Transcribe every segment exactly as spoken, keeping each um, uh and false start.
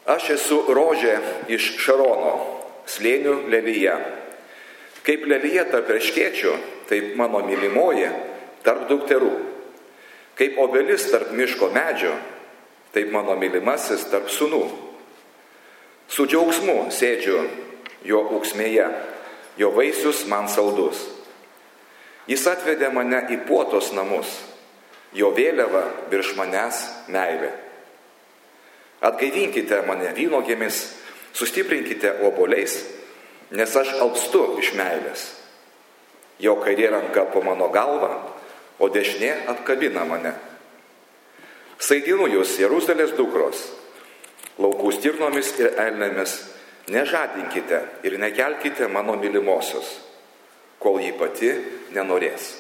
Aš esu rožė iš Šarono, slėnių lelija. Kaip lelija tarp erškėčių, taip mano mylimoji tarp dukterų. Kaip obelis tarp miško medžio, taip mano mylimasis tarp sūnų. Su džiaugsmu sėdžiu jo ūksmėje, jo vaisius man saldus. Jis atvedė mane į puotos namus, jo vėliava virš manęs meilė. Atgaivinkite mane vynuogėmis, sustiprinkite obuoliais, nes aš alpstu iš meilės. Jo kairė ranka po mano galvą, o dešinė apkabina mane. Saidinu jūs, Jeruzalės dukros, laukų stirnomis ir elnėmis, nežadinkite ir nekelkite mano mylimosios, kol ji pati nenorės.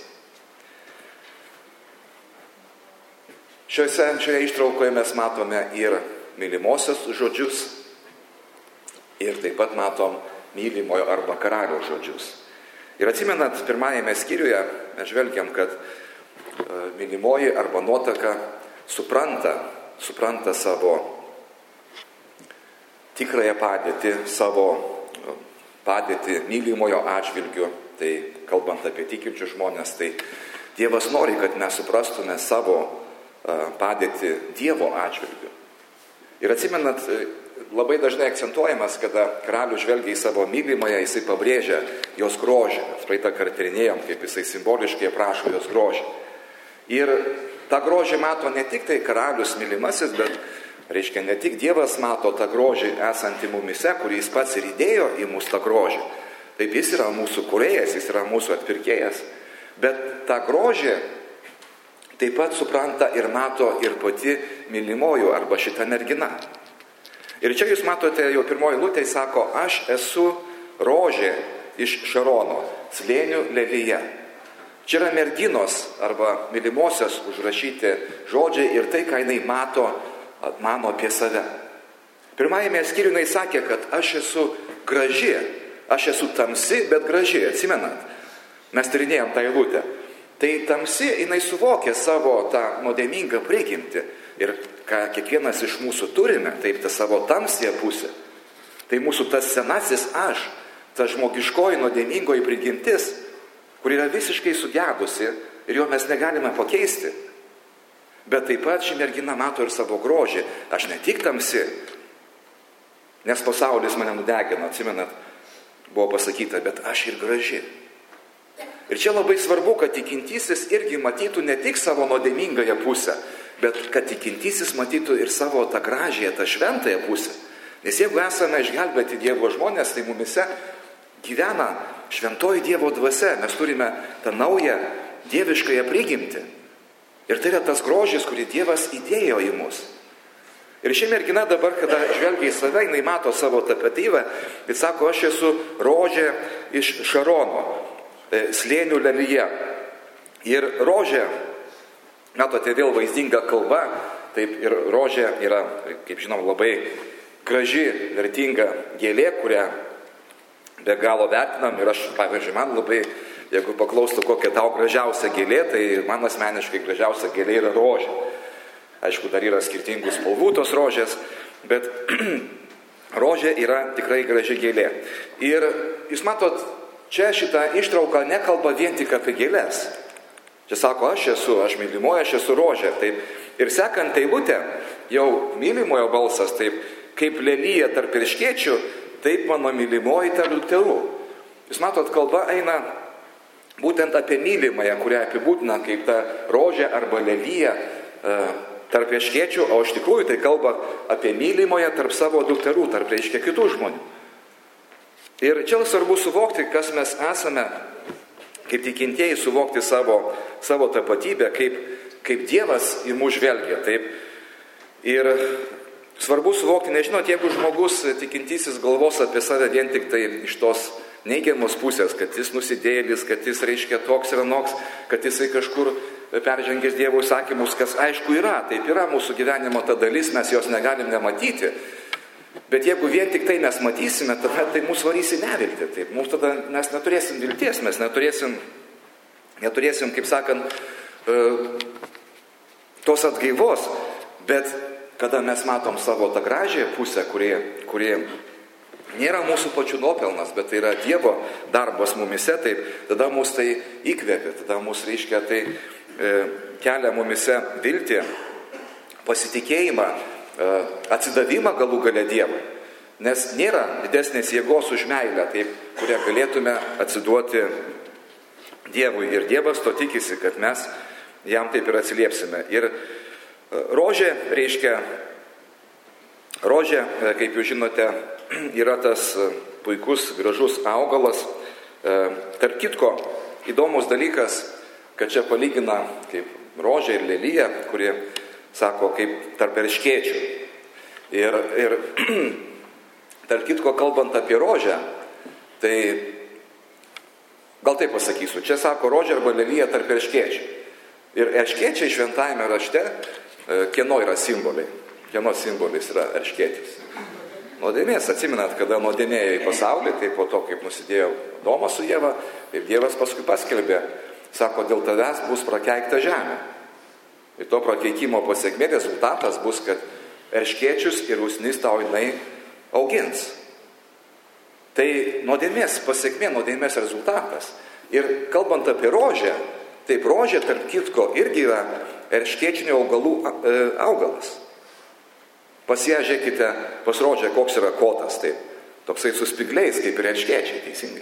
Šiose, šioje ištraukoje mes matome ir mylimosios žodžius, ir taip pat matom mylimojo arba karaliaus žodžius. Ir atsimenat, pirmajame skyriuje mes žvelgiam, kad mylimoji arba nuotaka supranta, supranta savo tikrąją padėtį, savo padėtį mylimojo atžvilgiu. Tai kalbant apie tikinčius žmonės, tai Dievas nori, kad mes suprastume savo padėtį Dievo atžvilgiu. Ir atsimenat, labai dažnai akcentuojamas, kada karalius žvelgia į savo mylimąją, jisai pabrėžia jos grožį. Praeitą kartą tyrinėjom, kaip jisai simboliškai aprašo jos grožį. Ir tą grožį mato ne tik tai karalius mylimasis, bet, reiškia, ne tik Dievas mato tą grožį esantį mumise, kurį jis pats ir įdėjo į mus tą grožį. Taip, jis yra mūsų kūrėjas, jis yra mūsų atpirkėjas. Bet tą grožį taip pat supranta ir mato ir pati mylimojo arba šita mergina. Ir čia jūs matote, jau pirmoji eilutė sako, aš esu rožė iš Šarono, slėnių lelija. Čia yra merginos arba mylimosios užrašyti žodžiai ir tai, ką jinai mato, mano apie save. Pirmajame skyriuje jinai sakė, kad aš esu graži, aš esu tamsi, bet graži, atsimenat. Mes tyrinėjom tą eilutę. Tai tamsi, jinai suvokė savo tą nuodėmingą prigimtį. Ir ką kiekvienas iš mūsų turime, taip tą savo tamsią pusę. Tai mūsų tas senasis aš, ta žmogiškoji nuodėmingoji prigimtis, kur yra visiškai sugedusi ir jo mes negalime pakeisti. Bet taip pat ši mergina mato ir savo grožį. Aš ne tik tamsi, nes pasaulis mane nudegino, atsimenat, buvo pasakyta, bet aš ir graži. Ir čia labai svarbu, kad tikintysis irgi matytų ne tik savo nuodėmingąją pusę, bet kad tikintysis matytų ir savo tą gražiąją, tą šventąją pusę. Nes jeigu esame išgelbėti Dievo žmonės, tai mumise gyvena šventoji Dievo dvasia. Mes turime tą naują dieviškąją prigimtį. Ir tai yra tas grožis, kurį Dievas įdėjo į mus. Ir ši mergina dabar, kada žvelgia į save, jinai mato savo tapatybę ir sako, aš esu rožė iš Šarono, slėnių lelija. Ir rožė, matote, vėl vaizdinga kalba, taip ir rožė yra, kaip žinom, labai graži, vertinga gėlė, kurią be galo vertinam. Ir aš, pavyzdžiui, man labai, jeigu paklaustų, kokia tau gražiausia gėlė, tai man asmeniškai gražiausia gėlė yra rožė. Aišku, dar yra skirtingų spalvų tos rožės, bet rožė yra tikrai graži gėlė. Ir jūs matot, čia šitą ištrauką nekalba vien tik apie gėlės. Čia sako, aš esu, aš mylimoja, aš esu rožė. Taip. Ir sekant eilutę, jau mylimojo balsas, taip, kaip lelija tarp erškėčių, taip mano mylimoji tarp dukterų. Jūs matot, kalba eina būtent apie mylimąją, kurią apibūdina kaip ta rožė arba lelija e, tarp erškėčių, o iš tikrųjų tai kalba apie mylimoją tarp savo dukterų, tarp reiškia kitų žmonių. Ir čia svarbu suvokti, kas mes esame, kaip tikintieji suvokti savo, savo tapatybę, kaip, kaip Dievas į mus žvelgia. Taip. Ir svarbu suvokti, nežinot, jeigu žmogus tikintysis galvos apie save vien tik tai iš tos neigiamos pusės, kad jis nusidėjėlis, kad jis reiškia toks ir anoks, kad jisai kažkur peržengęs Dievo įsakymus, kas aišku yra, taip yra mūsų gyvenimo ta dalis, mes jos negalim nematyti. Bet jeigu vien tik tai mes matysime, tada tai mūsų varys į neviltį. Taip, mums tada mes neturėsim vilties, mes neturėsim, neturėsim, kaip sakant, tos atgaivos. Bet kada mes matom savo tą gražią pusę, kurie, kurie nėra mūsų pačių nuopelnas, bet tai yra Dievo darbas mumise, tai tada mus tai įkvėpia, tada mus reiškia tai e, kelia mumise viltį, pasitikėjimą, e, atsidavimą galų gale Dievui. Nes nėra didesnės jėgos už meilę, taip, kurią galėtume atsiduoti Dievui. Ir Dievas to tikisi, kad mes jam taip ir atsiliepsime. Ir rožė reiškia, rožė, kaip jūs žinote, yra tas puikus, gražus augalas. Tarp kitko, įdomus dalykas, kad čia palygina kaip rožė ir lelija, kurie sako kaip tarp erškėčių. Ir, ir tarp kitko, kalbant apie rožę, tai gal taip pasakysiu, čia sako rožė arba lelija tarp erškėčių. Ir erškėčiai šventajame rašte, kieno yra simboliai? Kieno simbolis yra erškėtis? Nuodėmės, atsimenat, kada nuodėmėjo į pasaulį, tai po to, kaip nusidėjo Domas su Jeva, ir Dievas paskui paskelbė, sako, dėl tavęs bus prakeikta žemė. Ir to prakeikimo pasiekmė rezultatas bus, kad erškėčius ir usnis tau jinai augins. Tai nuodėmės pasiekmė, nuodėmės rezultatas. Ir kalbant apie rožę, taip rožė, tarp kitko, irgi yra erškėčinių augalų augalas. Pas ją žiūrėkite, pas rožę, koks yra kotas, taip, toksai su spygliais, kaip ir erškėčiai, teisingai.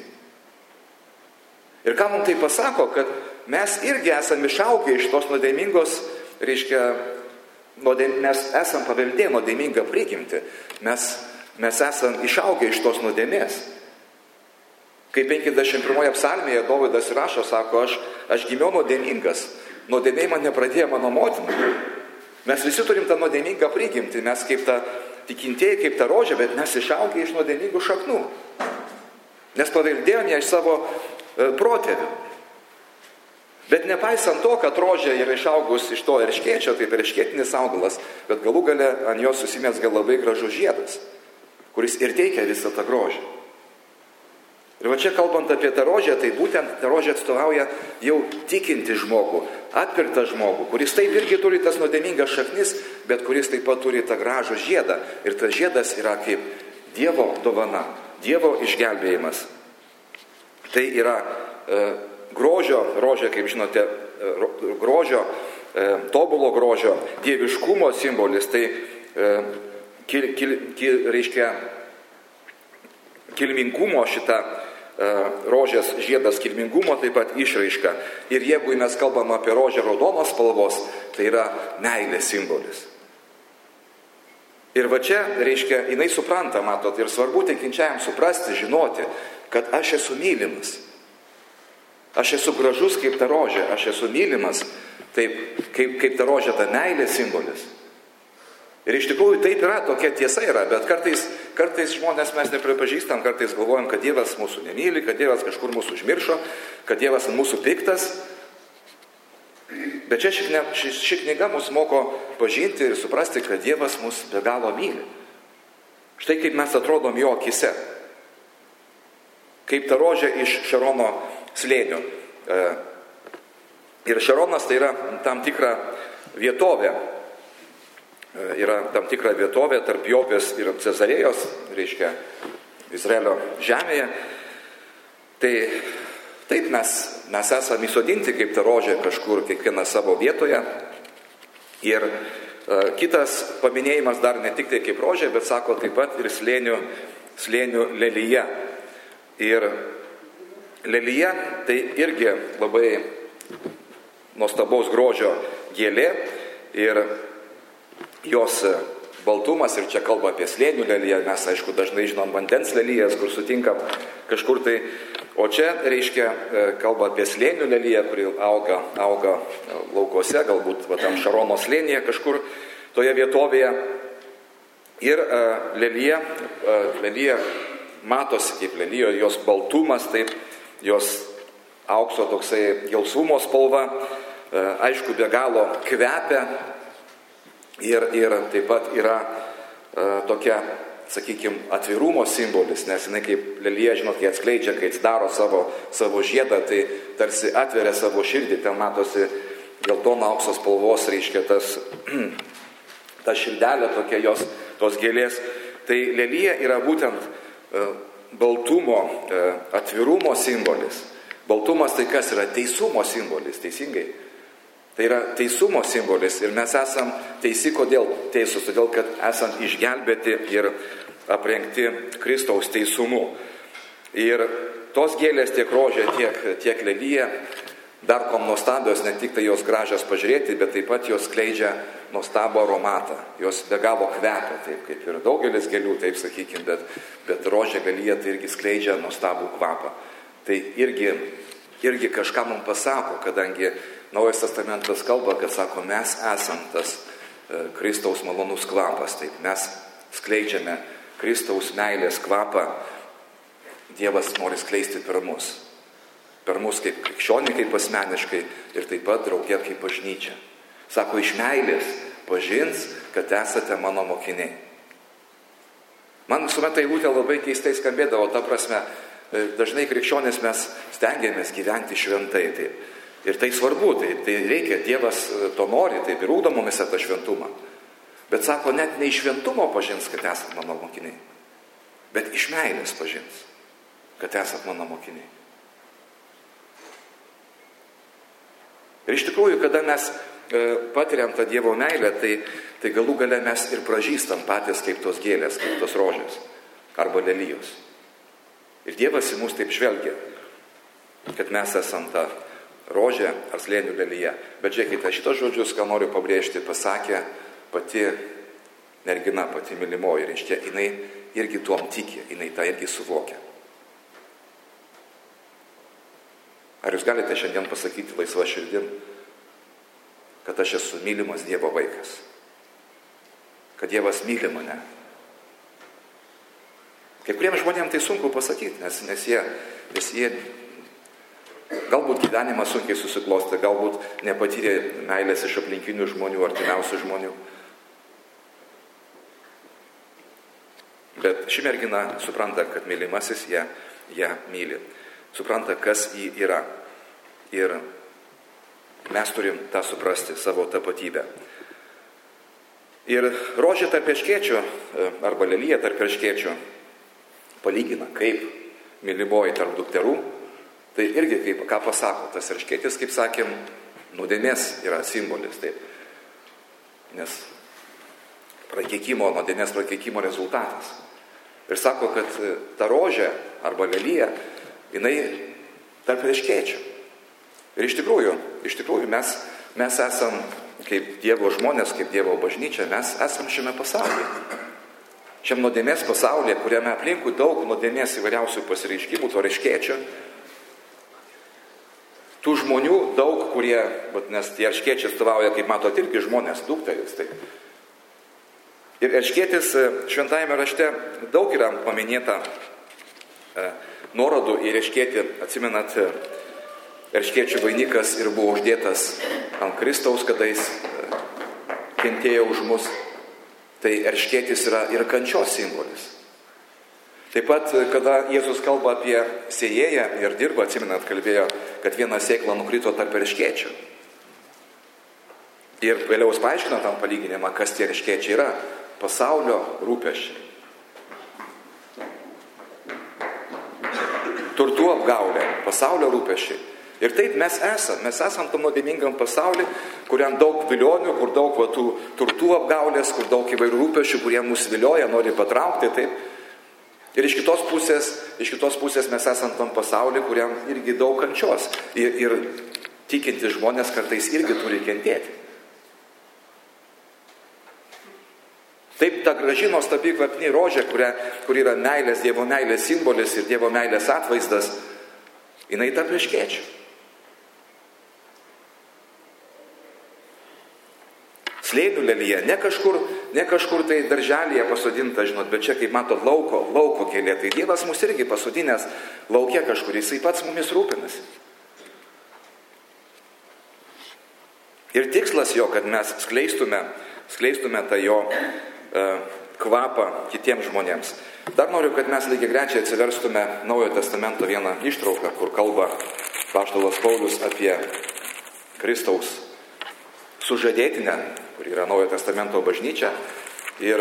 Ir ką mums tai pasako, kad mes irgi esame išaugę iš tos nuodėmingos, reiškia, nuodėm, mes esam paveldėję nuodėmingą prigimtį, mes, mes esam išaugę iš tos nuodėmės. Kai penkiasdešimt pirmoje psalmėje Dovydas rašo, sako, aš, aš gimiau nuodėmingas, nuodėmiai mane pradėjo mano motina. Mes visi turim tą nuodėmingą prigimtį, mes kaip ta tikintieji, kaip ta rožė, bet mes išaugę iš nuodėmingų šaknų. Nes paveldėjom ją iš savo e, protėvių. Bet nepaisant to, kad rožė yra išaugus iš to erškėčio, kaip erškėtinis augalas, bet galų gale ant jos susimėsga labai gražus žiedas, kuris ir teikia visą tą grožį. Ir va čia kalbant apie tą rožę, tai būtent ta rožė atstovauja jau tikinti žmogų, atpirktą žmogų, kuris taip irgi turi tas nuodėmingas šaknis, bet kuris taip pat turi tą gražų žiedą. Ir tas žiedas yra kaip Dievo dovana, Dievo išgelbėjimas. Tai yra e, grožio, rožė, kaip žinote, e, grožio, e, tobulo grožio, dieviškumo simbolis, tai e, kil, kil, kil, reiškia kilmingumo šitą rožės žiedas, kilmingumo taip pat išraiška. Ir jeigu mes kalbam apie rožę raudonos spalvos, tai yra meilės simbolis. Ir va čia, reiškia, jinai supranta, matot, ir svarbu tikinčiajam suprasti, žinoti, kad aš esu mylimas. Aš esu gražus kaip ta rožė, aš esu mylimas, taip, kaip, kaip ta rožė, ta meilės simbolis. Ir iš tikrųjų taip yra, tokia tiesa yra, bet kartais, kartais žmonės mes nepripažįstam, kartais galvojam, kad Dievas mūsų nemyli, kad Dievas kažkur mūsų užmiršo, kad Dievas ant mūsų piktas. Bet čia ši, ši, ši knyga mus moko pažinti ir suprasti, kad Dievas mus be galo myli. Štai kaip mes atrodom jo akise. Kaip ta rožė iš Šarono slėnio. Ir Šaronas tai yra tam tikra vietovė. Yra tam tikra vietovė tarp Jopės ir Cezarėjos, reiškia, Izraelio žemėje. Tai taip mes, mes esame įsodinti kaip ta rožė kažkur, kiekviena savo vietoje. Ir e, kitas paminėjimas dar ne tik tai kaip rožė, bet sako taip pat ir slėnių, slėnių lelija. Ir lelija tai irgi labai nuostabaus grožio gėlė. Ir jos baltumas, ir čia kalba apie slėnių leliją, mes aišku dažnai žinom vandens lelijas, kur sutinkam kažkur tai, o čia reiškia kalba apie slėnių leliją, kuri auga, auga laukose, galbūt va, tam Šarono slėnyje kažkur toje vietovėje. Ir uh, lelija, uh, lelija matosi kaip lelijo, jos baltumas, taip, jos aukso toksai gelsvumo spalva, uh, aišku, be galo kvepia. Ir, ir taip pat yra e, tokia, sakykime, atvirumo simbolis, nes jinai kaip lelija, žinot, kai atskleidžia, kai daro savo, savo žiedą, tai tarsi atveria savo širdį, ten matosi geltono aukso spalvos, reiškia tas, ta širdelė tokia jos, tos gėlės. Tai lelija yra būtent e, baltumo, e, atvirumo simbolis. Baltumas tai kas yra? Teisumo simbolis, teisingai. Tai yra teisumo simbolis ir mes esam teisi, kodėl teisūs? Todėl, kad esam išgelbėti ir aprengti Kristaus teisumu. Ir tos gėlės tiek rožė, tiek, tiek lelija, dar kom nuostabios, ne tik tai jos gražios pažiūrėti, bet taip pat jos skleidžia nuostabų aromatą. Jos be galo kvepia, taip kaip ir daugelis gėlių, taip sakykime, bet, bet rožė, lelija tai irgi skleidžia nuostabų kvapą. Tai irgi, irgi kažką mums pasako, kadangi Naujas testamentas kalba, kad sako, mes esam tas e, Kristaus malonus kvapas, taip mes skleidžiame Kristaus meilės kvapą, Dievas nori skleisti per mus. Per mus kaip krikščionį, kaip asmeniškai ir taip pat draugė kaip bažnyčia. Sako, iš meilės pažins, kad esate mano mokiniai. Man visuomet tai eilutė labai keistai skambėdavo, ta prasme, dažnai krikščionės mes stengiamės gyventi šventai. Taip. Ir tai svarbu, tai, tai reikia, Dievas to nori, taip ir ugdo mumis tą šventumą. Bet sako, net ne iš šventumo pažins, kad esat mano mokiniai, bet iš meilės pažins, kad esat mano mokiniai. Ir iš tikrųjų, kada mes e, patiriam tą Dievo meilę, tai, tai galų gale mes ir pražįstam patys kaip tos gėlės, kaip tos rožės arba lelijos. Ir Dievas į mus taip žvelgia, kad mes esam ta rožė ar slėnių lelija. Bet žiūrėkite, šitos žodžius, ką noriu pabrėžti, pasakė pati mergina, pati mylimoji. Reiškia, jinai irgi tuom tiki, jinai tą irgi suvokia. Ar jūs galite šiandien pasakyti laisva širdim, kad aš esu mylimas Dievo vaikas? Kad Dievas myli mane? Kai kuriems žmonėms tai sunku pasakyti, nes, nes jie, nes jie galbūt gyvenimas sunkiai susiklostė, galbūt nepatyrė meilės iš aplinkinių žmonių, artimiausių žmonių. Bet ši mergina supranta, kad mylimasis ją, ją myli. Supranta, kas jį yra. Ir mes turim tą suprasti, savo tapatybę. Ir rožė tarp erškėčių, arba lelija tarp erškėčių, palygina, kaip mylimoji tarp dukterų. Tai irgi, kaip, ką pasako, tas erškėtis, kaip sakėm, nuodėmės yra simbolis, taip. Nes prakeikimo, nuodėmės prakeikimo rezultatas. Ir sako, kad ta rožė arba lelija, jinai tarp erškėčių. Ir iš tikrųjų, iš tikrųjų mes, mes esam kaip Dievo žmonės, kaip Dievo bažnyčia, mes esam šiame pasaulyje. Šiam nuodėmės pasaulyje, kuriame aplinkui daug nuodėmės įvairiausių pasireiškimų, to erškėčių. Tų žmonių daug, kurie, nes tie erškėčiai atstovauja, kaip matot, irgi žmonės, dukteris. Taip. Ir erškėtis šventajame rašte daug yra paminėta e, nuorodų į erškėtį. Atsimenat, erškėčių vainikas ir buvo uždėtas ant Kristaus, kada jis e, kentėjo už mus. Tai erškėtis yra ir kančios simbolis. Taip pat, kada Jėzus kalba apie sėjėją ir dirba, atsimenat, kalbėjo, kad viena sėkla nukrito tarp erškėčių. Ir vėliau jis paaiškino tam palyginimą, kas tie erškėčiai yra. Pasaulio rūpesčiai. Turtų apgaulė, pasaulio rūpesčiai. Ir taip mes esam, mes esam tam nuodėmingam pasauliu, kuriam daug vilionių, kur daug va, tų turtų apgaulės, kur daug įvairių rūpesčių, kurie mus vilioja, nori patraukti, taip. Ir iš kitos pusės, iš kitos pusės mes esam tam pasauliu, kuriam irgi daug kančios. Ir, ir tikinti žmonės kartais irgi turi kentėti. Taip, ta graži nuostabi kvapni rožė, kuria, kur yra meilės, Dievo meilės simbolis ir Dievo meilės atvaizdas, jinai tarp erškėčių. Slėnių lelija, ne kažkur, ne kažkur tai darželėje pasodinta, žinot, bet čia, kaip matot, lauko, lauko gėlė. Tai Dievas mus irgi pasodinęs lauke kažkur, jisai pats mumis rūpinasi. Ir tikslas jo, kad mes skleistume, skleistume tą jo e, kvapą kitiems žmonėms. Dar noriu, kad mes lygiagrečiai atsiverstume Naujojo testamento vieną ištrauką, kur kalba apaštalas Paulius apie Kristaus sužadėtinę, kur yra Naujojo Testamento bažnyčia. Ir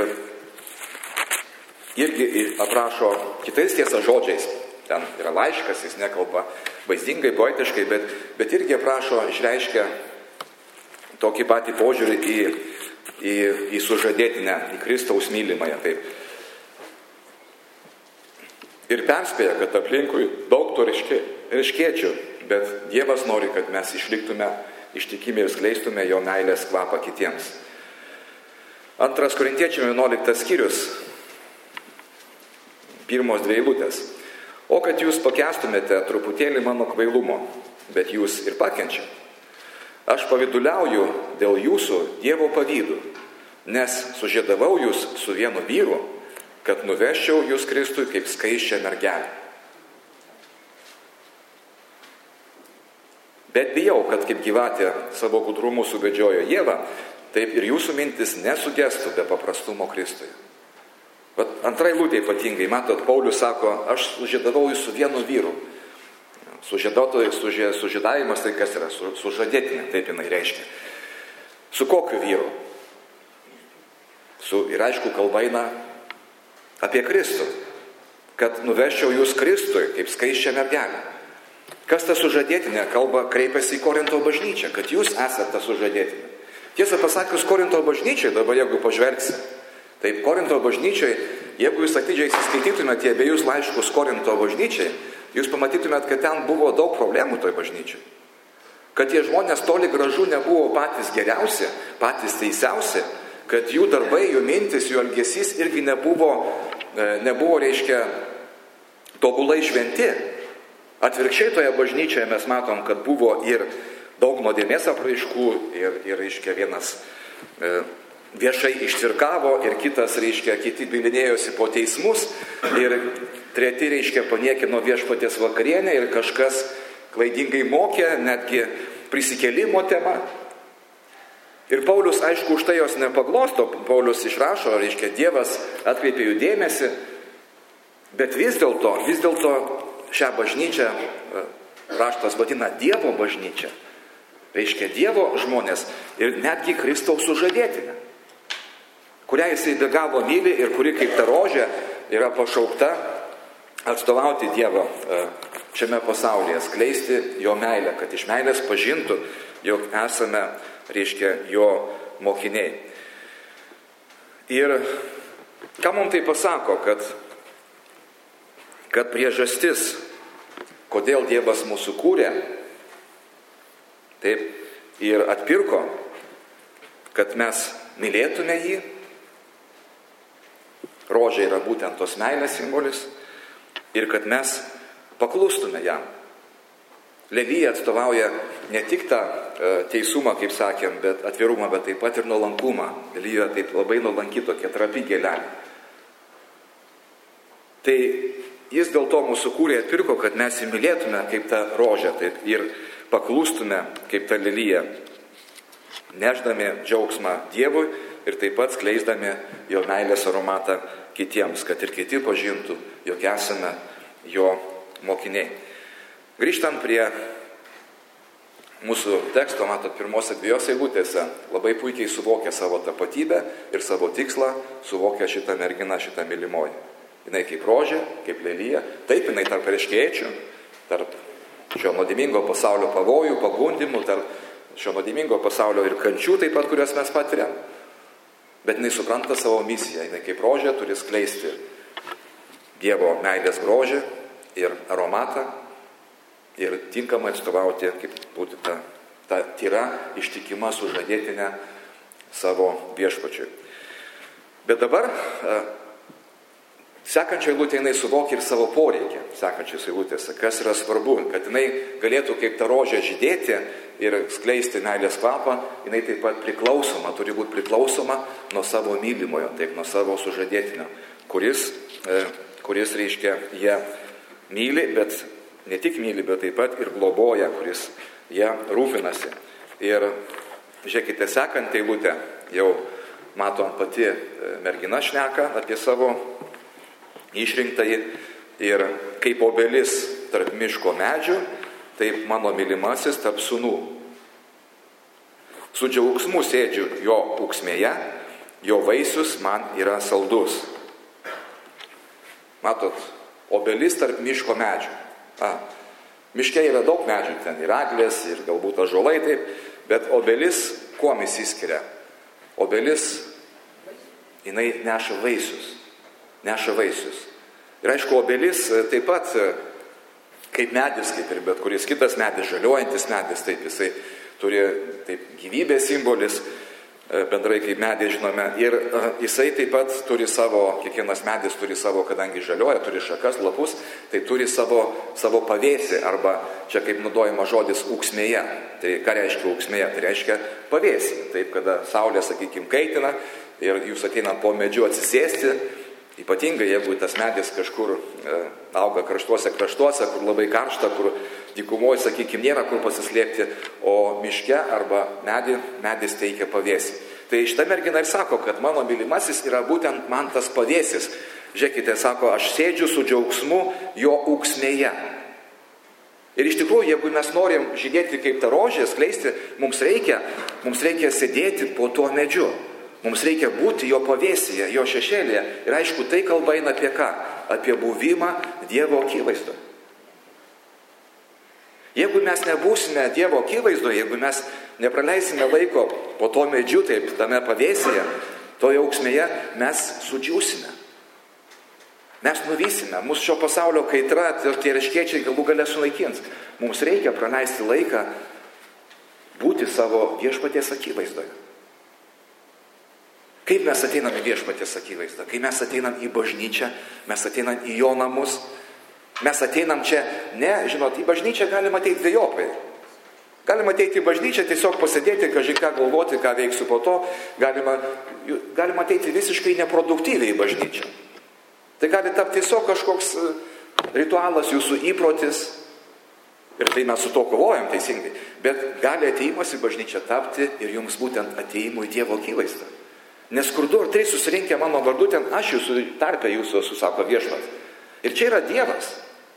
irgi aprašo kitais tiesa žodžiais. Ten yra laiškas, jis nekalba vaizdingai, poetiškai, bet, bet irgi aprašo, išreiškia tokį patį požiūrį į, į, į sužadėtinę, į Kristaus mylimąją. Taip. Ir perspėja, kad aplinkui daug to reiškiečių, bet Dievas nori, kad mes išliktume ištikimi ir skleistume jo meilės kvapą kitiems. Antras Korintiečiam vienuoliktas skyrius, pirmos dvi eilutės. O kad jūs pakęstumėte truputėlį mano kvailumo, bet jūs ir pakenčiat. Aš pavyduliauju dėl jūsų Dievo pavydų, nes sužėdavau jūs su vienu vyru, kad nuveščiau jūs Kristui kaip skaisčią mergelę. Bet bijau, kad kaip gyvatė savo gudrumu suvedžiojo Ievą, taip ir jūsų mintis nesugestų be paprastumo Kristui. Vat antrai eilutė ypatingai, matot, Paulius sako, aš sužėdavau jūs su vienu vyru. Sužė, sužėdavimas tai kas yra? Su, sužadėtinė, taip jinai reiškia. Su kokiu vyru? Su, ir aišku, kalba eina apie Kristų. Kad nuveščiau jūs Kristui kaip skaisčią mergelę. Kas ta sužadėtinė? Kalba kreipiasi į Korinto bažnyčią, kad jūs esate ta sužadėtinė. Tiesą pasakius, Korinto bažnyčiai, dabar jeigu pažvelgsi, taip, Korinto bažnyčiai, jeigu jūs atidžiai įsiskaitytumėte abiejus laiškus Korinto bažnyčiai, jūs pamatytumėt, kad ten buvo daug problemų toj bažnyčiai. Kad tie žmonės toli gražu nebuvo patys geriausi, patys teisiausi, kad jų darbai, jų mintis, jų elgesys irgi nebuvo, nebuvo reiškia, tobulai šventi. Atvirkščiai toje bažnyčioje mes matom, kad buvo ir daug nuodėmės apraiškų ir, ir reiškia, vienas e, viešai išcirkavo ir kitas, reiškia, kiti bylinėjosi po teismus ir treti, reiškia, paniekino viešpaties vakarienę ir kažkas klaidingai mokė, netgi prisikėlimo tema. Ir Paulius, aišku, už tai jos nepaglosto, Paulius išrašo, reiškia, Dievas atkreipė jų dėmesį, bet vis dėlto, vis dėlto šią bažnyčią raštas vadina Dievo bažnyčia. Reiškia Dievo žmonės ir netgi Kristaus sužadėtinė, kurią jisai be galo myli ir kuri kaip ta rožė yra pašaukta atstovauti Dievą šiame pasaulyje, skleisti jo meilę, kad iš meilės pažintų, jog esame, reiškia, jo mokiniai. Ir ką mums tai pasako, kad, kad priežastis, kodėl Dievas mūsų kūrė, taip, ir atpirko, kad mes mylėtume jį. Rožė yra būtent tos meilės simbolis ir kad mes paklustume jam. Levija atstovauja ne tik tą teisumą, kaip sakėm, bet atvirumą, bet taip pat ir nuolankumą. Levija taip labai nuolanki, tokia trapi gėlelė. Tai jis dėl to mūsų kūrė atpirko, kad mes jį mylėtume kaip tą rožę, taip, ir paklustume kaip ta lelija, neždami džiaugsmą Dievui ir taip pat skleisdami jo meilės aromatą kitiems, kad ir kiti pažintų, jog esame jo mokiniai. Grįžtant prie mūsų teksto, matot, pirmose dviejose eilutėse labai puikiai suvokia savo tapatybę ir savo tikslą, suvokia šitą merginą, šitą mylimoji. Jinai kaip rožė, kaip lelija, taip jinai tarp reiškiečių, tarp šio nuodėmingo pasaulio pavojų, pagundimų, tarp šio nuodėmingo pasaulio ir kančių taip pat, kurias mes patiriam. Bet jinai supranta savo misiją, jinai kaip rožė turi skleisti Dievo meilės grožį ir aromatą ir tinkamai atstovauti, kaip būti ta, ta tyra, ištikima, sužadėtinė savo viešpačiui. Bet dabar sekančio eilutė jinai suvokia ir savo poreikį, sekančios eilutėse, kas yra svarbu, kad jinai galėtų kaip ta rožė žydėti ir skleisti meilės kvapą, jinai taip pat priklausoma, turi būti priklausoma nuo savo mylimojo, taip, nuo savo sužadėtinio, kuris, e, kuris reiškia, jie myli, bet ne tik myli, bet taip pat ir globoja, kuris jie rūpinasi. Ir žiūrėkite, sekant eilutę, jau matom pati mergina šneka apie savo išrinktąjį ir kaip obelis tarp miško medžių, taip mano mylimasis tarp sūnų. Su džiaugsmu sėdžiu jo ūksmėje, jo vaisius man yra saldus. Matot, obelis tarp miško medžių. A, miške yra daug medžių, ten ir eglės, ir galbūt ąžuolai, taip, bet obelis kuom išsiskiria? Obelis, jinai neša vaisius. Neša vaisius. Ir aišku, obelis taip pat, kaip medis, kaip ir bet kuris kitas medis, žaliuojantis medis, taip, jisai turi taip, gyvybės simbolis, bendrai kaip medį žinome. Ir jisai taip pat turi savo, kiekvienas medis turi savo, kadangi žalioja, turi šakas, lapus, tai turi savo, savo pavėsį, arba čia kaip naudojama žodis ūksmėje. Tai ką reiškia ūksmėje? Tai reiškia pavėsį. Taip, kada saulė, sakykime, kaitina ir jūs ateinat po medžiu atsisėsti, ypatingai jeigu tas medis kažkur e, auga kraštuose kraštuose, kur labai karšta, kur dykumoje, sakykime, nėra kur pasislėpti, o miške arba medį, medis teikia pavėsį. Tai šita mergina ir sako, kad mano mylimasis yra būtent man tas pavėsis. Žiūrėkite, sako, aš sėdžiu su džiaugsmu jo ūksmėje. Ir iš tikrųjų, jeigu mes norim žydėti kaip ta rožė, skleisti, mums reikia, mums reikia sėdėti po tuo medžiu. Mums reikia būti jo pavėsyje, jo šešėlėje. Ir aišku, tai kalba eina apie ką? Apie buvimą Dievo akivaizdoje. Jeigu mes nebūsime Dievo akivaizdoje, jeigu mes nepraleisime laiko po to medžiu, taip, tame pavėsyje, toje ūksmėje, mes sudžiūsime. Mes nuvysime. Mūsų šio pasaulio kaitra, tie erškėčiai galų gale sunaikins. Mums reikia praleisti laiką būti savo viešpaties akivaizdoje. Kaip mes ateinam į viešpaties akivaizdą? Kai mes ateinam į bažnyčią, mes ateinam į jo namus, mes ateinam čia, ne, žinot, į bažnyčią galima ateiti dvejopai. Galima ateiti į bažnyčią, tiesiog pasėdėti, kažkai ką galvoti, ką veiksiu po to, galima, galima ateiti visiškai neproduktyviai į bažnyčią. Tai gali tapti tiesiog kažkoks ritualas, jūsų įprotis, ir tai mes su to kovojam teisingai, bet gali ateimas į bažnyčią tapti ir jums būtent ateimu į Dievo akivaizdą. Nes kur du ar trys susirinkę mano vardu, ten aš jūsų tarpe jūsų esu, sako viešpats. Ir čia yra Dievas.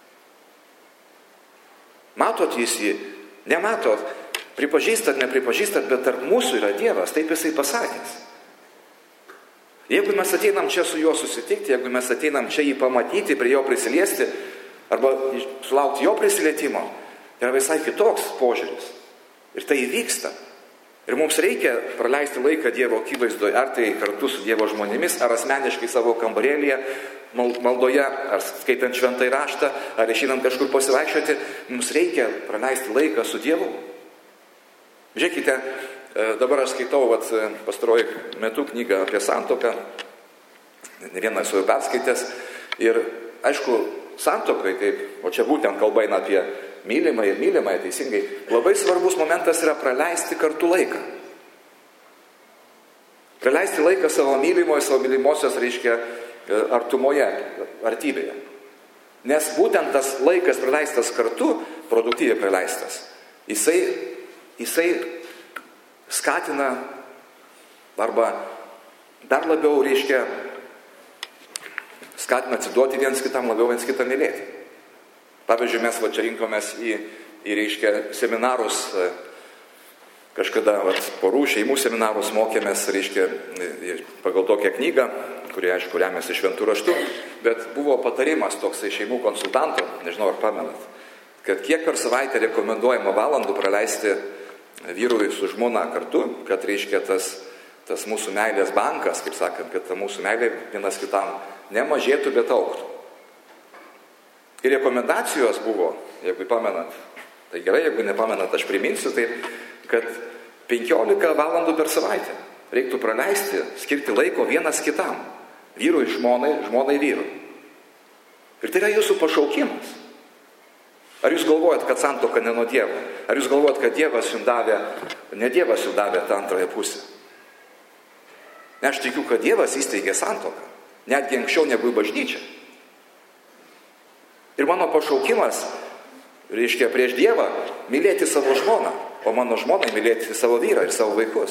Matot jis jį, nematot, pripažįstat, nepripažįstat, bet tarp mūsų yra Dievas, taip jisai pasakęs. Jeigu mes ateinam čia su juo susitikti, jeigu mes ateinam čia jį pamatyti, prie jo prisiliesti, arba sulaukti jo prisilietimo, tai yra visai kitoks požiūris. Ir tai įvyksta. Ir mums reikia praleisti laiką Dievo akivaizdoje, ar tai kartu su Dievo žmonėmis, ar asmeniškai savo kambarėlyje, maldoje, ar skaitant šventąjį raštą, ar išeinant kažkur pasivaikščioti. Mums reikia praleisti laiką su Dievu. Žiūrėkite, dabar aš skaitau vat, pastaruoju metu knygą apie santuoką, ne vieną esu jau perskaitęs. Ir aišku, santuokai, taip, o čia būtent kalba eina apie mylimą ir mylimą, teisingai, labai svarbus momentas yra praleisti kartu laiką. Praleisti laiką savo mylimoje, savo mylimosios, reiškia, artumoje, artybėje. Nes būtent tas laikas praleistas kartu, produktyviai praleistas, jisai, jisai skatina arba dar labiau, reiškia, skatina atsiduoti viens kitam, labiau viens kitą mylėti. Pavyzdžiui, mes va čia rinkomės į, į reiškia, seminarus, kažkada va, porų, šeimų seminarus mokėmės, reiškia, pagal tokią knygą, kurie, aišku, remiasi šventų raštų, bet buvo patarimas toksai šeimų konsultanto, nežinau ar pamenat, kad kiek per savaitę rekomenduojama valandų praleisti vyrui su žmona kartu, kad, reiškia, tas, tas mūsų meilės bankas, kaip sakant, kad ta mūsų meilė vienas kitam nemažėtų, bet augtų. Ir rekomendacijos buvo, jeigu pamenat, tai gerai, jeigu nepamenat, aš priminsiu taip, kad penkiolika valandų per savaitę reiktų praleisti, skirti laiko vienas kitam, vyrui žmonai, žmonai vyrui. Ir tai yra jūsų pašaukimas. Ar jūs galvojat, kad santuoka ne nuo Dievo? Ar jūs galvojat, kad Dievas jums davė, ne Dievas jums davė tą antrąją pusę? Ne, aš tikiu, kad Dievas įsteigė santuoką, netgi anksčiau negu į bažnyčią. Ir mano pašaukimas, reiškia, prieš Dievą mylėti savo žmoną, o mano žmonai mylėti savo vyrą ir savo vaikus.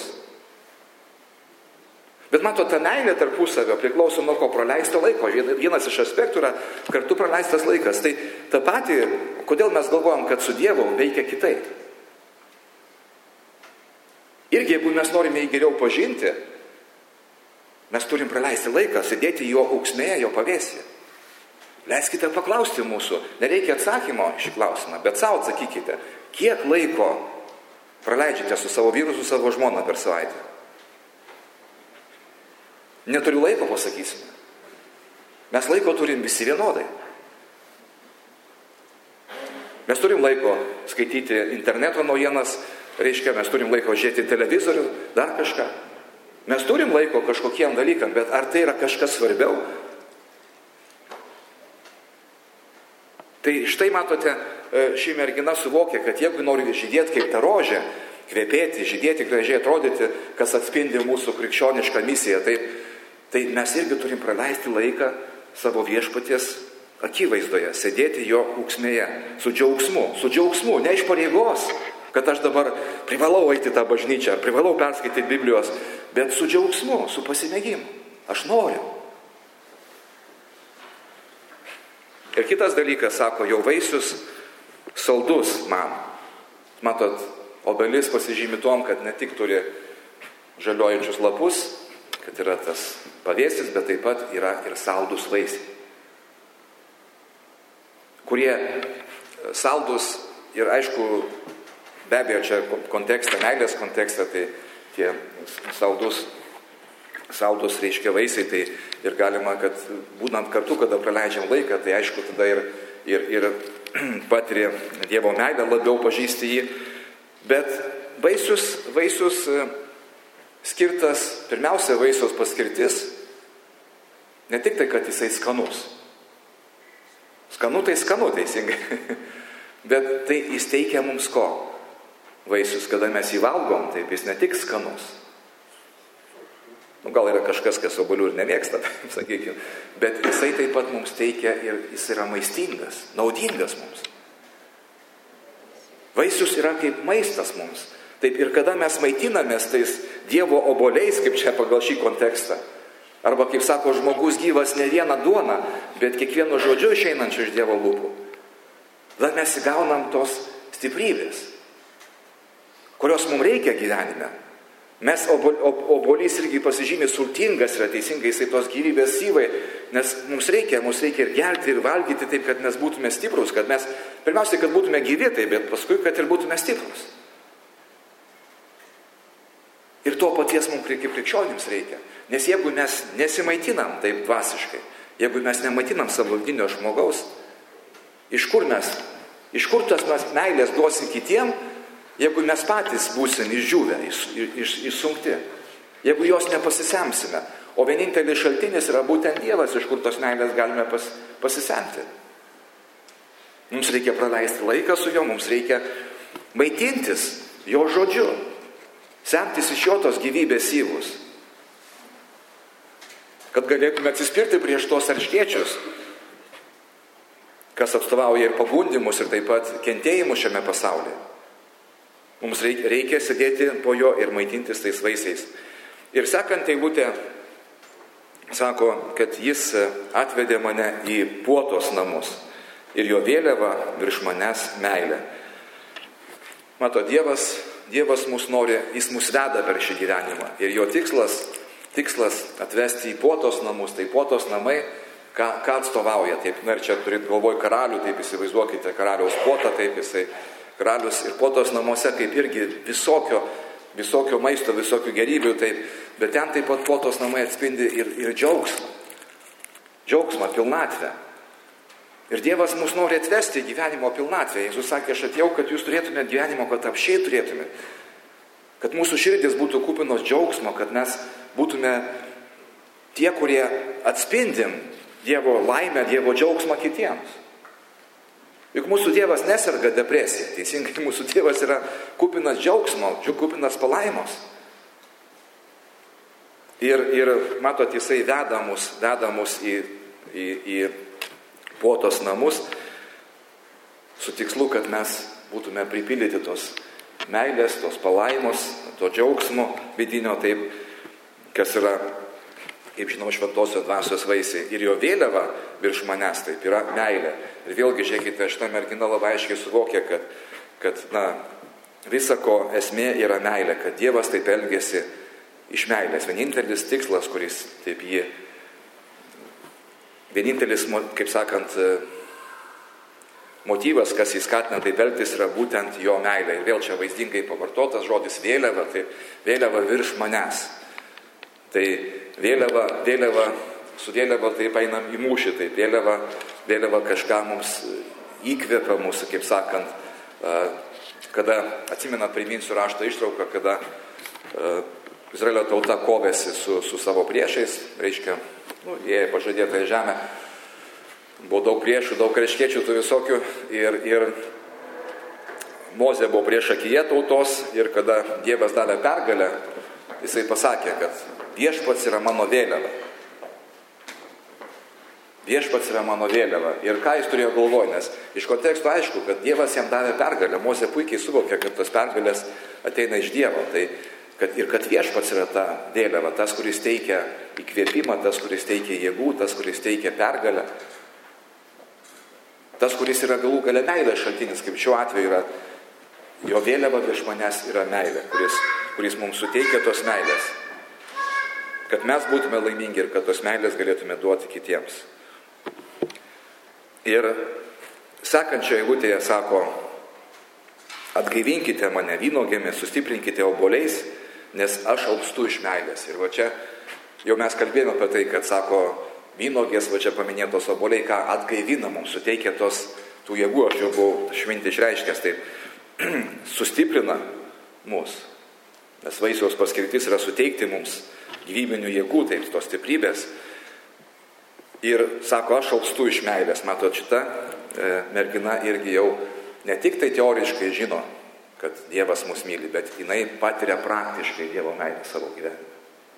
Bet mato, ta meilė tarpusavio priklauso nuo ko praleisto laiko. Vienas iš aspektų yra kartu praleistas laikas. Tai tą patį, kodėl mes galvojam, kad su Dievu veikia kitaip. Irgi, jeigu mes norime jį geriau pažinti, mes turim praleisti laiką, sėdėti jo auksmėje, jo pavėsyje. Leiskite paklausti mūsų, nereikia atsakymo šį klausimą, bet savo atsakykite, kiek laiko praleidžiate su savo vyru, su savo žmona per savaitę. Neturiu laiko, pasakysime. Mes laiko turim visi vienodai. Mes turim laiko skaityti interneto naujienas, reiškia, mes turim laiko žiūrėti televizorių, dar kažką. Mes turim laiko kažkokiem dalykam, bet ar tai yra kažkas svarbiau? Tai štai matote, ši mergina suvokia, kad jeigu nori žydėti kaip ta rožė, kvepėti, žydėti, gražiai atrodyti, kas atspindi mūsų krikščionišką misiją, tai, tai mes irgi turim praleisti laiką savo viešpaties akivaizdoje, sėdėti jo auksmėje, su džiaugsmu, su džiaugsmu, ne iš pareigos, kad aš dabar privalau eiti tą bažnyčią, privalau perskaityti Biblijos, bet su džiaugsmu, su pasimėgimu. Aš noriu. Ir kitas dalykas, sako, jo vaisius saldus man. Matot, obelis pasižymi tom, kad ne tik turi žaliojančius lapus, kad yra tas pavėsis, bet taip pat yra ir saldus vaisiai, kurie saldus ir aišku, be abejo, čia kontekste, meilės kontekste, tai tie saldus, saldus reiškia vaisiai, tai ir galima, kad būnant kartu, kada praleidžiam laiką, tai aišku, tada ir, ir, ir patiri Dievo meilę, labiau pažįsti jį, bet vaisius, vaisius skirtas, pirmiausia, vaisiaus paskirtis, ne tik tai, kad jisai skanus. Skanu tai skanu, teisingai, bet tai jis teikia mums ko? Vaisius, kada mes jį valgom, taip jis ne tik skanus. Nu, gal yra kažkas, kas obuolių ir nemėgsta, sakykime, bet jisai taip pat mums teikia ir jis yra maistingas, naudingas mums. Vaisius yra kaip maistas mums. Taip ir kada mes maitinamės tais Dievo obuoliais, kaip čia pagal šį kontekstą, arba kaip sako žmogus gyvas ne vieną duoną, bet kiekvienu žodžiu išeinančiu iš Dievo lūpų, tada mes įgaunam tos stiprybės, kurios mums reikia gyvenime. Mes obuolys irgi pasižymė sultingas yra teisingai, jisai tos gyvybės syvai, nes mums reikia, mums reikia ir gelti, ir valgyti taip, kad mes būtume stiprus, kad mes, pirmiausiai, kad būtume gyvi taip, bet paskui, kad ir būtume stiprus. Ir to paties mums kaip krikščionims reikia. Nes jeigu mes nesimaitinam taip dvasiškai, jeigu mes nemaitinam savo vidinio žmogaus, iš kur mes, iš kur tas mes meilės duosim kitiem, jeigu mes patys būsim išdžiūvę, išsunkti, jeigu jos nepasisemsime, o vienintelis šaltinis yra būtent Dievas, iš kur tos meilės galime pas, pasisemti. Mums reikia praleisti laiką su juo, mums reikia maitintis jo žodžiu, semtis iš jo tos gyvybės syvus, kad galėtume atsispirti prieš tos erškėčius, kas atstovauja ir pagundimus, ir taip pat kentėjimus šiame pasaulyje. Mums reikia, reikia sėdėti po jo ir maitintis tais vaisiais. Ir sekant eilutė sako, kad jis atvedė mane į puotos namus ir jo vėliava virš manęs meilė. Mato, Dievas, Dievas mus nori, jis mus veda per šį gyvenimą. Ir jo tikslas, tikslas atvesti į puotos namus, tai puotos namai, ką, ką atstovauja. Taip, na ir čia turit galvoj karalių, taip įsivaizduokite karaliaus puotą, taip jisai karalius ir puotos namuose kaip irgi visokio, visokio maisto, visokių gerybių, taip, bet ten taip pat puotos namai atspindi ir, ir džiaugsmą. Džiaugsmą, pilnatvę. Ir Dievas mus nori atvesti į gyvenimo pilnatvę. Jėzus sakė, aš atėjau, kad jūs turėtumėte gyvenimo, kad apšiai turėtumėte. Kad mūsų širdis būtų kupinos džiaugsmo, kad mes būtume tie, kurie atspindim Dievo laimę, Dievo džiaugsmą kitiems. Juk mūsų Dievas neserga depresija, teisingai, mūsų Dievas yra kupinas džiaugsmo, kupinas palaimos. Ir, ir matot, jisai veda mus, veda mus į, į, į puotos namus su tikslu, kad mes būtume pripildyti tos meilės, tos palaimos, to džiaugsmo vidinio, taip, kas yra, kaip žinoma, šventosios dvasios vaisiai. Ir jo vėliava virš manęs, taip, yra meilė. Ir vėlgi, žiūrėkite, šita mergina labai aiškiai suvokia, kad, kad na, visako esmė yra meilė, kad Dievas taip elgėsi iš meilės. Vienintelis tikslas, kuris taip jį, vienintelis, kaip sakant, motyvas, kas jį skatina taip elgtis, yra būtent jo meilė. Ir vėl čia vaizdingai pavartotas žodis vėliava, tai vėliava virš manęs. Tai vėliava, vėliava, su vėliava taip einam į mūšį, tai vėliava, vėliava kažką mums įkvėpia mūsų, kaip sakant, kada, atsimenat, priminsiu rašto ištrauką, kada Izraelio tauta kovėsi su, su savo priešais, reiškia, nu, jie pažadėtąją žemę, buvo daug priešų, daug kariškiečių tų visokių ir, ir Mozė buvo prieš akiją tautos ir kada Dievas davė pergalę, jisai pasakė, kad viešpats yra mano vėliava. Viešpats yra mano vėliava. Ir ką jis turėjo galvoj, nes iš konteksto aišku, kad Dievas jam davė pergalę. Mozė puikiai suvokė, kad tos pergalės ateina iš Dievo. Tai, kad, ir kad viešpats yra ta vėliava, tas, kuris teikia įkvėpimą, tas, kuris teikia jėgų, tas, kuris teikia pergalę. Tas, kuris yra galų gale meilės šaltinis, kaip šiuo atveju yra, jo vėliava virš manęs yra meilė, kuris, kuris mums suteikia tos meilės. Kad mes būtume laimingi ir kad tos meilės galėtume duoti kitiems. Ir sekančioje eilutėje sako, atgaivinkite mane vynuogėmis, sustiprinkite obuoliais, nes aš alpstu iš meilės. Ir va čia jau mes kalbėjome apie tai, kad sako, vynuogės, va čia paminėtos obuoliai, ką atgaivina mums, suteikia tos tų jėgų, aš jau buvau šventį išreiškęs, taip, sustiprina mus. Nes vaisiaus paskirtis yra suteikti mums gyvybinių jėgų, taip, tos stiprybės. Ir sako, aš alpstu iš meilės. Matot, šita e, mergina irgi jau ne tik tai teoriškai žino, kad Dievas mus myli, bet jinai patiria praktiškai Dievo meilę savo gyvenime.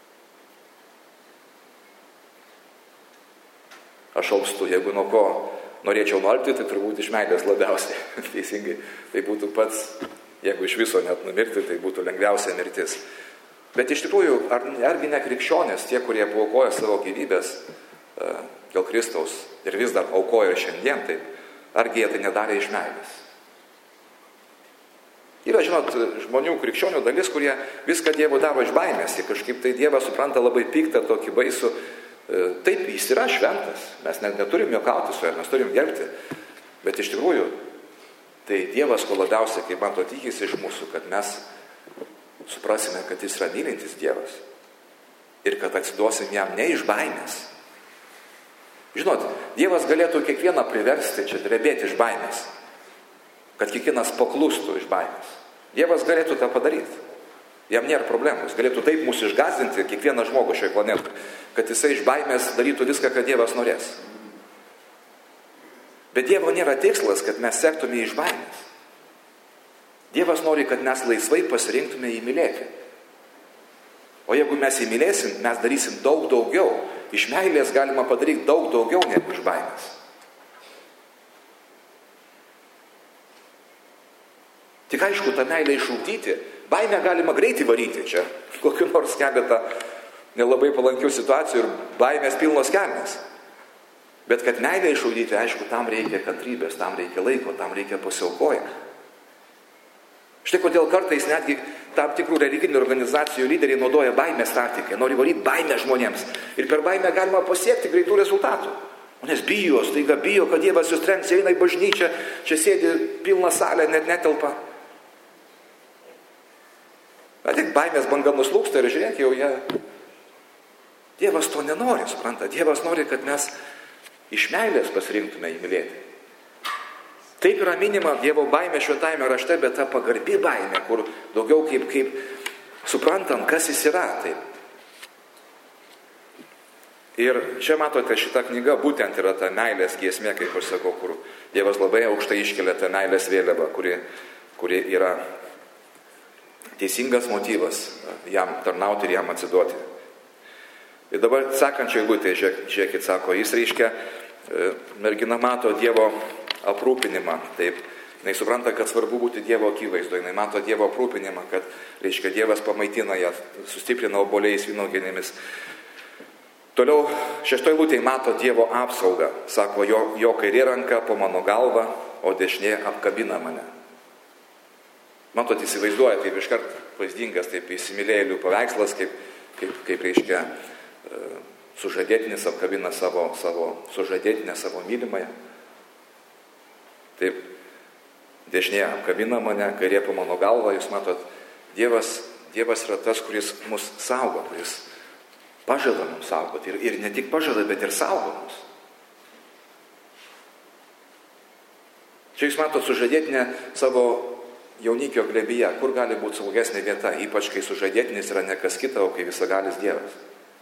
Aš alpstu, jeigu nuo ko norėčiau nualpti, tai turbūt iš meilės labiausiai. Teisingai, tai būtų pats, jeigu iš viso net numirti, tai būtų lengviausia mirtis. Bet iš tikrųjų, ar, argi ne krikščionės, tie, kurie paaukoja savo gyvybės dėl Kristaus ir vis dar aukoja ir šiandien, taip, argi jie tai nedarė iš meilės. Yra, žinot, žmonių krikščionių dalis, kurie viską Dievo daro iš baimės, jie kažkaip tai Dievą supranta labai piktą, tokį baisų. Taip, jis yra šventas, mes net neturim juokauti su juo, mes turim gerbti, bet iš tikrųjų, tai Dievas ko labiausiai, kaip man to tikisi iš mūsų, kad mes suprasime, kad jis yra mylintis Dievas ir kad atsiduosim jam ne iš baimės. Žinot, Dievas galėtų kiekvieną priversti čia drebėti iš baimės, kad kiekvienas paklustų iš baimės. Dievas galėtų tą padaryti. Jam nėra problemų. Jis galėtų taip mūsų išgąsdinti, kiekvieną žmogų šioje planetoje, kad jisai iš baimės darytų viską, ką Dievas norės. Bet Dievo nėra tikslas, kad mes sektume iš baimės. Dievas nori, kad mes laisvai pasirinktume jį mylėti. O jeigu mes jį mylėsim, mes darysim daug daugiau. Iš meilės galima padaryti daug daugiau negu iš baimės. Tik aišku, tą meilę išugdyti, baimę galima greitai varyti čia. Kokiu nors keletą nelabai palankių situacijų ir baimės pilnos kelnes. Bet kad meilę išugdyti, aišku, tam reikia kantrybės, tam reikia laiko, tam reikia pasiaukojimo. Štai kodėl kartais netgi tam tikrų religinių organizacijų lyderiai naudoja baimės taktiką, nori varyti baimę žmonėms. Ir per baimę galima pasiekti greitų rezultatų. Nes bijo, staiga bijo, kad Dievas jūs trenks, eina į bažnyčią, čia sėdi pilna salė, net netelpa. Bet tik baimės banga nuslūksta ir žiūrėk, jau jie... Dievas to nenori, supranta. Dievas nori, kad mes iš meilės pasirinktume jį mylėti. Taip yra minima Dievo baimė šventajame rašte, bet ta pagarbi baimė, kur daugiau kaip, kaip suprantant, kas jis yra. Taip. Ir čia matote, šita knyga būtent yra ta meilės giesmė, kaip aš sakau, kur Dievas labai aukštai iškelia tą meilės vėliavą, kuri, kuri yra teisingas motyvas jam tarnauti ir jam atsiduoti. Ir dabar sekančioje eilutėje, žiūrėk, žiūrėkit, sako, jis reiškia, mergina mato Dievo aprūpinimą, taip, jinai supranta, kad svarbu būti Dievo akivaizdoje, jinai mato Dievo aprūpinimą, kad, reiškia, Dievas pamaitina ją, sustiprina obuoliais vynuogėmis. Toliau šeštoje eilutėje mato Dievo apsaugą, sako, jo, jo kairė ranka po mano galvą, o dešinė apkabina mane. Matot, įsivaizduoja, kaip iškart vaizdingas, taip įsimylėjėlių paveikslas, kaip, kaip, kaip reiškia, sužadėtinis apkabina savo, savo sužadėtinę, savo mylimąją. Taip, dešinė apkabina mane, kairė po mano galvą, jūs matot, Dievas, Dievas yra tas, kuris mus saugo, kuris pažada mums saugoti. Ir, ir ne tik pažada, bet ir saugo mus. Čia jūs matot sužadėtinę savo jaunikio glėbyje, kur gali būti saugesnė vieta, ypač kai sužadėtinis yra ne kas kita, o kai visagalis Dievas.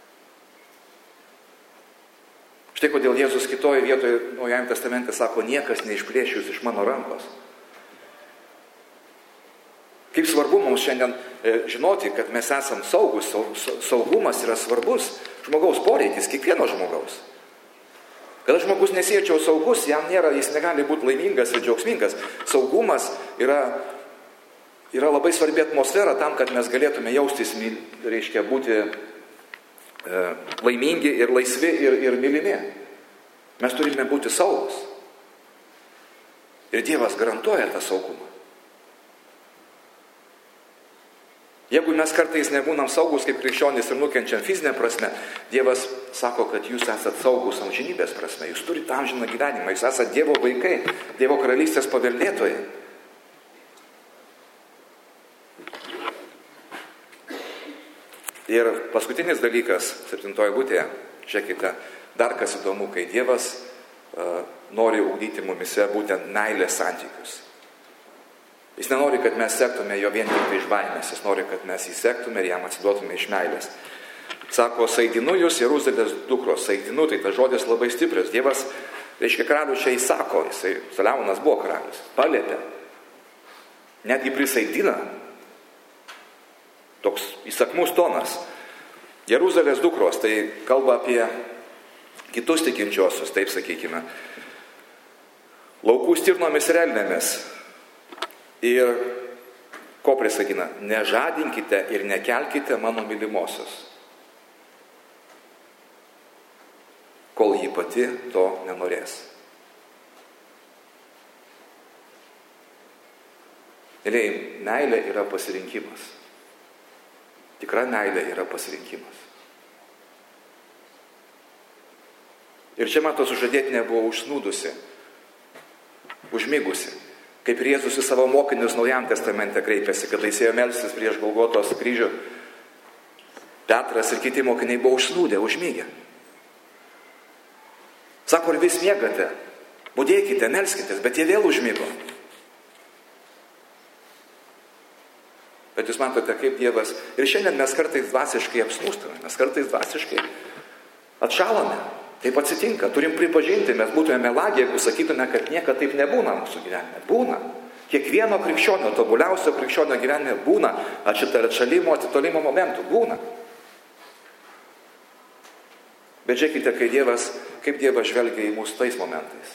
Štai kodėl Jėzus kitoje vietoje Naujajame testamente sako, niekas neišplėš jūs iš mano rankos. Kaip svarbu mums šiandien žinoti, kad mes esam saugus, saugumas yra svarbus žmogaus poreikis, kiekvieno žmogaus. Kada žmogus nesijaučia saugus, jam nėra, jis negali būti laimingas ir džiaugsmingas. Saugumas yra, yra labai svarbi atmosfera tam, kad mes galėtume jaustis, reiškia, būti e, laimingi ir laisvi ir, ir mylimi. Mes turime būti saugus. Ir Dievas garantuoja tą saugumą. Jeigu mes kartais nebūnam saugus kaip krikščionys ir nukenčiam fizinę prasme, Dievas sako, kad jūs esat saugus amžinybės prasme, jūs turite amžiną gyvenimą, jūs esat Dievo vaikai, Dievo karalystės paveldėtojai. Ir paskutinis dalykas, septintoje būtėje, žiūrėkite, dar kas įdomu, kai Dievas uh, nori ugdyti mumise būtent meilės santykius. Jis nenori, kad mes sektume jo vien tik tai iš baimės, jis nori, kad mes jį sektume ir jam atsiduotume iš meilės. Sako, saidinu jūs, Jeruzalės dukros, saidinu, tai tas žodis labai stiprius. Dievas, reiškia, karalius čia įsako, jisai, Saliamonas buvo karalius, palietė, netgi prisaidina, toks įsakmus tonas. Jeruzalės dukros, tai kalba apie kitus tikinčiosius, taip sakykime, laukų stirnomis ir elnėmis. Ir ko prisakina, nežadinkite ir nekelkite mano mylimosios, kol ji pati to nenorės. Mėlyjei, meilė yra pasirinkimas. Tikra meilė yra pasirinkimas. Ir čia mato sužadėtinė buvo užsnūdusi, užmigusi. Kaip ir Jėzus į savo mokinius Naujam testamente kreipėsi, kada jis ėjo melstis prieš Golgotos kryžių. Petras ir kiti mokiniai buvo užsnūdę, užmygę. Sako, ir vis miegate, budėkite, melskitės, bet jie vėl užmygo. Bet jūs matote, kaip Dievas, ir šiandien mes kartais dvasiškai apsnūstame, mes kartais dvasiškai atšalame. Taip atsitinka, turim pripažinti, mes būtume melagiai, jeigu sakytume, kad niekada taip nebūna mūsų gyvenime. Būna. Kiekvieno krikščionio, tobuliausio krikščionio gyvenime būna atšalimo, atitolimo momentų. Būna. Bet žiūrėkite, kai Dievas, kaip Dievas žvelgia į mus tais momentais.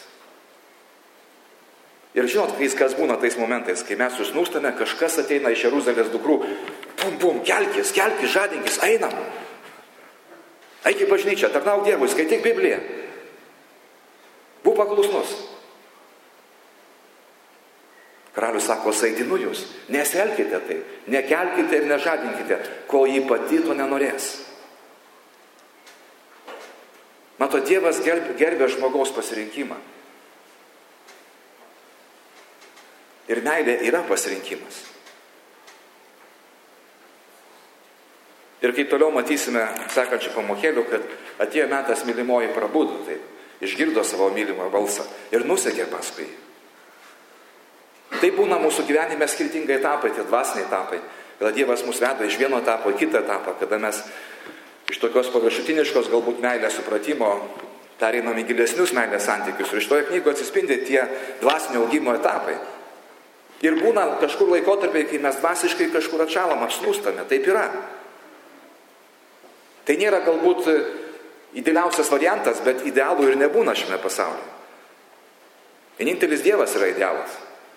Ir žinot, kai kas būna tais momentais, kai mes susnūstame, kažkas ateina iš Jeruzalės dukrų, pum, pum, kelkis, kelkis, žadinkis, einam. Eik į bažnyčią, tarnauk Dievui, skaityk Bibliją. Būk paklusnus. Karalius sako, saidinu jūs, nesielkite taip, nekelkite ir nežadinkite, kol ji pati to nenorės. Mato, Dievas gerbė žmogaus pasirinkimą. Ir meilė yra pasirinkimas. Ir kai toliau matysime sekančių pamokėlių, kad atėjo metas mylimoji prabudo, taip, išgirdo savo mylimą balsą ir nusekė paskui jį. Tai būna mūsų gyvenime skirtingai etapai, tie dvasiniai etapai, kada Dievas mus veda iš vieno etapo į kitą etapą, kada mes iš tokios paviršutiniškos galbūt meilės supratimo pereinam į gilesnius meilės santykius. Ir iš toje knygoje atsispindi tie dvasinio augimo etapai. Ir būna kažkur laikotarpiai, kai mes dvasiškai kažkur atšalam, apsnūstame, taip yra. Tai nėra galbūt idealiausias variantas, bet idealų ir nebūna šiame pasaulyje. Vienintelis Dievas yra idealas.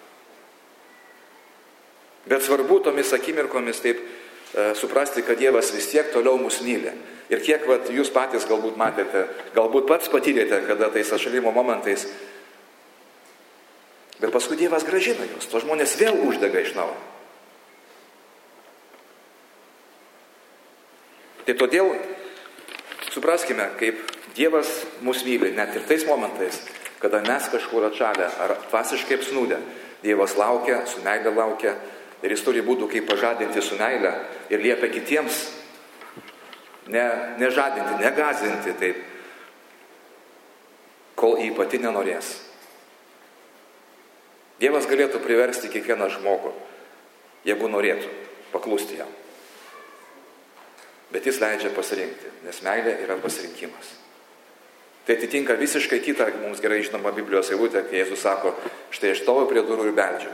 Bet svarbu tomis akimirkomis taip e, suprasti, kad Dievas vis tiek toliau mus myli. Ir kiek vat, jūs patys galbūt matėte, galbūt pats patyrėte, kada tais atšalimo momentais. Bet paskui Dievas grąžina jūs, to žmonės vėl uždega iš naujo. Tai todėl supraskime, kaip Dievas mus myli, net ir tais momentais, kada mes kažkur atšalę ar dvasiškai apsnūdę. Dievas laukia, su meile laukia ir jis turi būdų, kaip pažadinti su meile ir liepia kitiems ne, nežadinti, negazinti taip, kol jį pati nenorės. Dievas galėtų priversti kiekvieną žmogų, jeigu norėtų, paklusti jam. Bet jis leidžia pasirinkti, nes meilė yra pasirinkimas. Tai atitinka visiškai kitą, mums gerai žinoma Biblijos eilutę, kai Jėzus sako, štai aš stoviu prie durų ir beldžiu.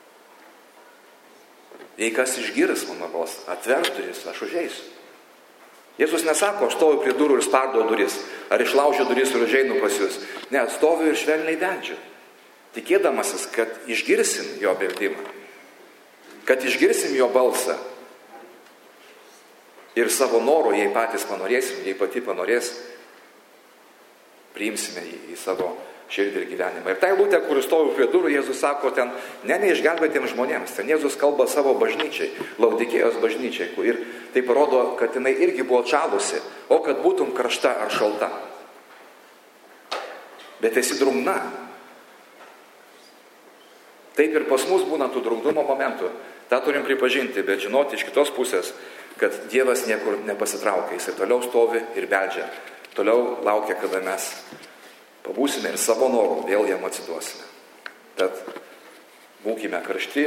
Jei kas išgirs mano balsą, atverk duris, aš užeisiu. Jėzus nesako, aš stoviu prie durų ir spardau duris, ar išlaužiu duris ir užeinu pas jūs. Ne, stoviu ir švelniai beldžiu, tikėdamasis, kad išgirsim jo beldimą, kad išgirsim jo balsą. Ir savo norų, jei patys panorėsim, jei pati panorės, priimsime jį į savo širdį ir gyvenimą. Ir tai eilutė, kur stoviu prie durų, Jėzus sako ten, ne neišgelbėtiems žmonėms, ten Jėzus kalba savo bažnyčiai, Laudikėjos bažnyčiai, ir tai parodo, kad jinai irgi buvo atšalusi, o kad būtum karšta ar šalta. Bet esi drungna. Taip ir pas mus būna tų drungnumo momentų. Ta turim pripažinti, bet žinoti iš kitos pusės, kad Dievas niekur nepasitraukia, jis ir toliau stovi ir beldžia. Toliau laukia, kada mes pabūsime ir savo norų vėl jam atsiduosime. Tad būkime karšti,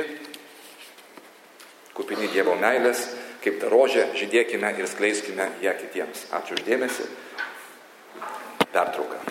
kupini Dievo meilės, kaip ta rožė, žydėkime ir skleiskime ją kitiems. Ačiū už dėmesį. Pertrauka.